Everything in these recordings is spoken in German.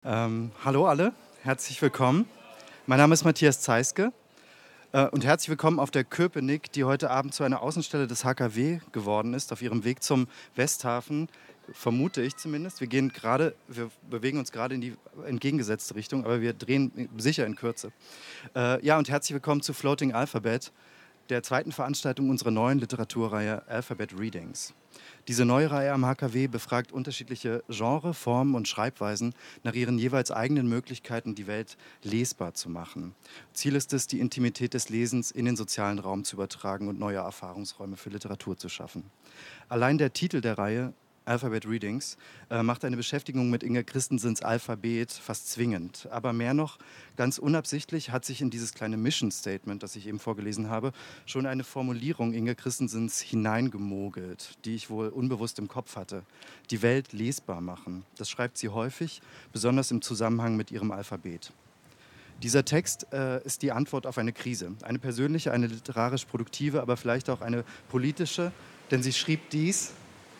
Hallo alle, herzlich willkommen. Mein Name ist Matthias Zeiske und herzlich willkommen auf der Köpenick, die heute Abend zu einer Außenstelle des HKW geworden ist, auf ihrem Weg zum Westhafen, vermute ich zumindest. Wir bewegen uns gerade in die entgegengesetzte Richtung, aber wir drehen sicher in Kürze. Ja, und herzlich willkommen zu Floating Alphabet, der zweiten Veranstaltung unserer neuen Literaturreihe Alphabet Readings. Diese neue Reihe am HKW befragt unterschiedliche Genre, Formen und Schreibweisen nach ihren jeweils eigenen Möglichkeiten, die Welt lesbar zu machen. Ziel ist es, die Intimität des Lesens in den sozialen Raum zu übertragen und neue Erfahrungsräume für Literatur zu schaffen. Allein der Titel der Reihe, Alphabet Readings, macht eine Beschäftigung mit Inga Christensens Alphabet fast zwingend. Aber mehr noch, ganz unabsichtlich hat sich in dieses kleine Mission Statement, das ich eben vorgelesen habe, schon eine Formulierung Inga Christensens hineingemogelt, die ich wohl unbewusst im Kopf hatte. Die Welt lesbar machen. Das schreibt sie häufig, besonders im Zusammenhang mit ihrem Alphabet. Dieser Text ist die Antwort auf eine Krise. Eine persönliche, eine literarisch produktive, aber vielleicht auch eine politische, denn sie schrieb dies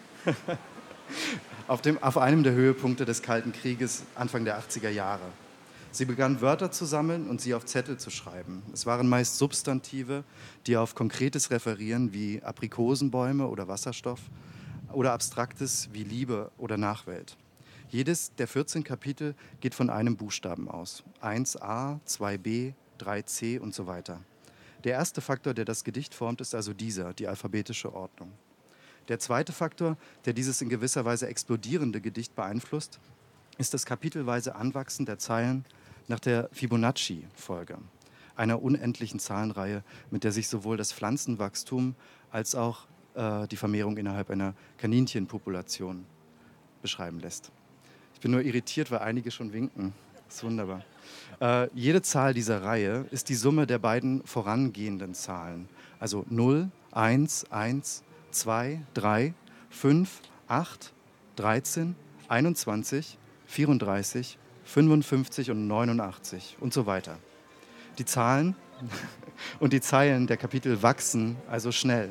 auf einem der Höhepunkte des Kalten Krieges Anfang der 80er Jahre. Sie begann Wörter zu sammeln und sie auf Zettel zu schreiben. Es waren meist Substantive, die auf Konkretes referieren, wie Aprikosenbäume oder Wasserstoff, oder Abstraktes wie Liebe oder Nachwelt. Jedes der 14 Kapitel geht von einem Buchstaben aus. 1a, 2b, 3c und so weiter. Der erste Faktor, der das Gedicht formt, ist also dieser, die alphabetische Ordnung. Der zweite Faktor, der dieses in gewisser Weise explodierende Gedicht beeinflusst, ist das kapitelweise Anwachsen der Zeilen nach der Fibonacci-Folge, einer unendlichen Zahlenreihe, mit der sich sowohl das Pflanzenwachstum als auch die Vermehrung innerhalb einer Kaninchenpopulation beschreiben lässt. Ich bin nur irritiert, weil einige schon winken. Das ist wunderbar. Jede Zahl dieser Reihe ist die Summe der beiden vorangehenden Zahlen, also 0, 1, 1, 2, 3, 5, 8, 13, 21, 34, 55 und 89 und so weiter. Die Zahlen und die Zeilen der Kapitel wachsen also schnell.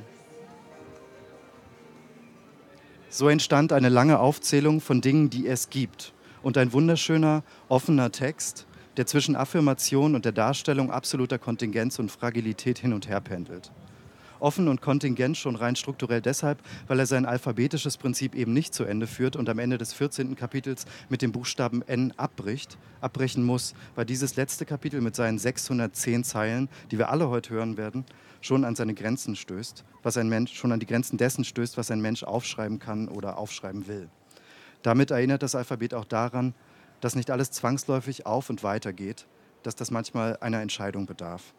So entstand eine lange Aufzählung von Dingen, die es gibt, und ein wunderschöner, offener Text, der zwischen Affirmation und der Darstellung absoluter Kontingenz und Fragilität hin und her pendelt. Offen und kontingent schon rein strukturell deshalb, weil er sein alphabetisches Prinzip eben nicht zu Ende führt und am Ende des 14. Kapitels mit dem Buchstaben N abbrechen muss, weil dieses letzte Kapitel mit seinen 610 Zeilen, die wir alle heute hören werden, schon an seine Grenzen stößt, schon an die Grenzen dessen stößt, was ein Mensch aufschreiben kann oder aufschreiben will. Damit erinnert das Alphabet auch daran, dass nicht alles zwangsläufig auf und weiter geht, dass das manchmal einer Entscheidung bedarf.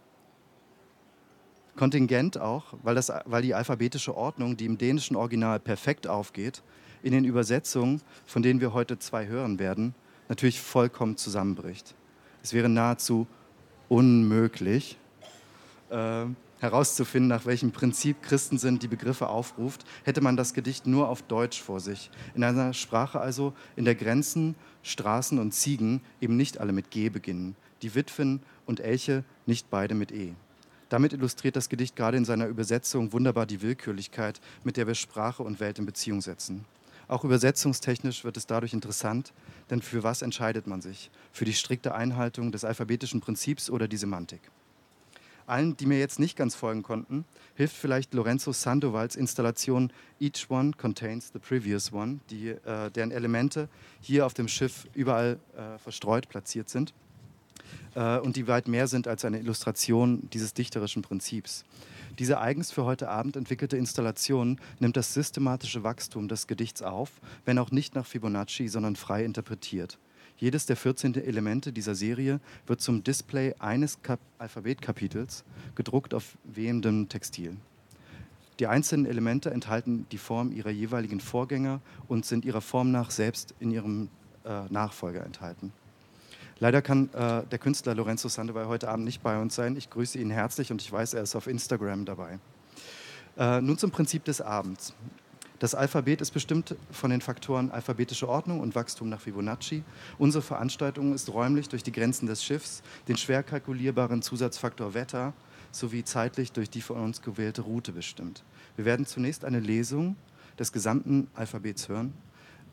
Kontingent auch, weil die alphabetische Ordnung, die im dänischen Original perfekt aufgeht, in den Übersetzungen, von denen wir heute 2 hören werden, natürlich vollkommen zusammenbricht. Es wäre nahezu unmöglich, herauszufinden, nach welchem Prinzip Christensen die Begriffe aufruft, hätte man das Gedicht nur auf Deutsch vor sich. In einer Sprache also, in der Grenzen, Straßen und Ziegen eben nicht alle mit G beginnen, die Witwen und Elche nicht beide mit E. Damit illustriert das Gedicht gerade in seiner Übersetzung wunderbar die Willkürlichkeit, mit der wir Sprache und Welt in Beziehung setzen. Auch übersetzungstechnisch wird es dadurch interessant, denn für was entscheidet man sich? Für die strikte Einhaltung des alphabetischen Prinzips oder die Semantik? Allen, die mir jetzt nicht ganz folgen konnten, hilft vielleicht Lorenzo Sandovals Installation Each One Contains the Previous One, deren Elemente hier auf dem Schiff überall verstreut platziert sind. Und die weit mehr sind als eine Illustration dieses dichterischen Prinzips. Diese eigens für heute Abend entwickelte Installation nimmt das systematische Wachstum des Gedichts auf, wenn auch nicht nach Fibonacci, sondern frei interpretiert. Jedes der 14 Elemente dieser Serie wird zum Display eines Alphabetkapitels, gedruckt auf wehendem Textil. Die einzelnen Elemente enthalten die Form ihrer jeweiligen Vorgänger und sind ihrer Form nach selbst in ihrem Nachfolger enthalten. Leider kann der Künstler Lorenzo Sandoval heute Abend nicht bei uns sein. Ich grüße ihn herzlich und ich weiß, er ist auf Instagram dabei. Nun zum Prinzip des Abends. Das Alphabet ist bestimmt von den Faktoren alphabetische Ordnung und Wachstum nach Fibonacci. Unsere Veranstaltung ist räumlich durch die Grenzen des Schiffs, den schwer kalkulierbaren Zusatzfaktor Wetter sowie zeitlich durch die von uns gewählte Route bestimmt. Wir werden zunächst eine Lesung des gesamten Alphabets hören,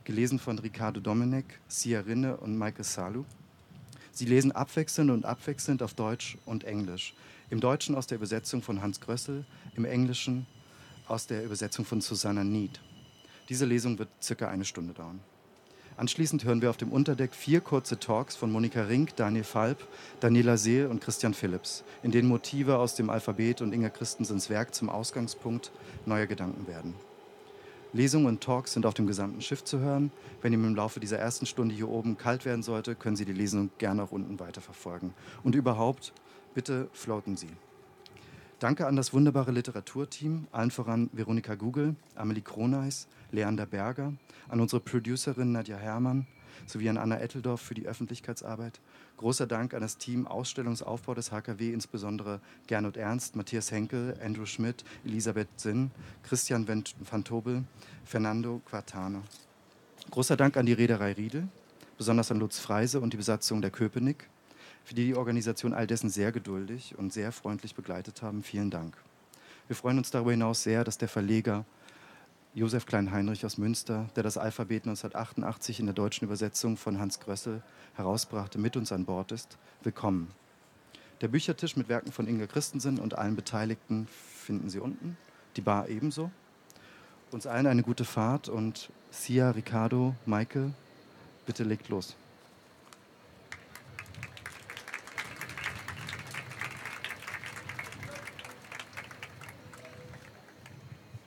gelesen von Ricardo Domenech, Sia Rinne und Michael Salu. Sie lesen abwechselnd auf Deutsch und Englisch. Im Deutschen aus der Übersetzung von Hans Grössel, im Englischen aus der Übersetzung von Susanna Need. Diese Lesung wird circa 1 Stunde dauern. Anschließend hören wir auf dem Unterdeck 4 kurze Talks von Monika Rink, Daniel Falb, Daniela Seel und Christian Philipps, in denen Motive aus dem Alphabet und Inga Christensens Werk zum Ausgangspunkt neuer Gedanken werden. Lesungen und Talks sind auf dem gesamten Schiff zu hören. Wenn ihm im Laufe dieser ersten Stunde hier oben kalt werden sollte, können Sie die Lesung gerne auch unten weiterverfolgen. Und überhaupt, bitte floaten Sie. Danke an das wunderbare Literaturteam, allen voran Veronika Gugel, Amelie Kroneis, Leander Berger, an unsere Producerin Nadja Herrmann sowie an Anna Etteldorf für die Öffentlichkeitsarbeit. Großer Dank an das Team Ausstellungsaufbau des HKW, insbesondere Gernot Ernst, Matthias Henkel, Andrew Schmidt, Elisabeth Sinn, Christian van Tobel, Fernando Quartano. Großer Dank an die Reederei Riedel, besonders an Lutz Freise und die Besatzung der Köpenick, für die Organisation all dessen sehr geduldig und sehr freundlich begleitet haben. Vielen Dank. Wir freuen uns darüber hinaus sehr, dass der Verleger Josef Klein-Heinrich aus Münster, der das Alphabet 1988 in der deutschen Übersetzung von Hans Grössel herausbrachte, mit uns an Bord ist. Willkommen. Der Büchertisch mit Werken von Inga Christensen und allen Beteiligten finden Sie unten, die Bar ebenso. Uns allen eine gute Fahrt und Sia, Ricardo, Michael, bitte legt los.